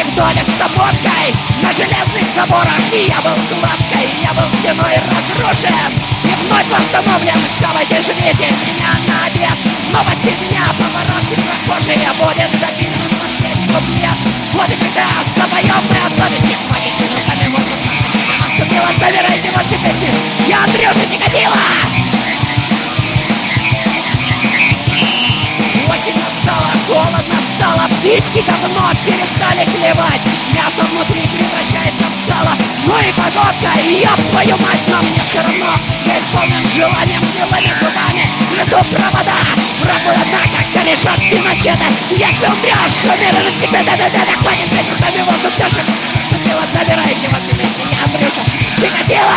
доля с ободкой на железных заборах. И я был кладкой, я был стеной разрушен и вновь восстановлен. Давайте жмите меня на обед. Новости дня, папарацци, прохожие, будет дописан последний куплет. Вот и когда запоем мы от совести, хватите руками воздух наших. Наступила, забирайте ваши песни. Я Андрюша Никодила. Осень настала, холодно стало, птички давно перестали клевать. Мясо внутри превращается в сало. Ну и погодка, ёб твою мать, но мне все равно. Я исполнен желанием, белыми зубами грызу провода. Врагу одна, как корешок Пиночета. Если умрешь, умер навсегда, да-да-да, хватит петь руками воздух, Тёша. Наступила, забирайте ваши вещи, я Андрюша Чикатило.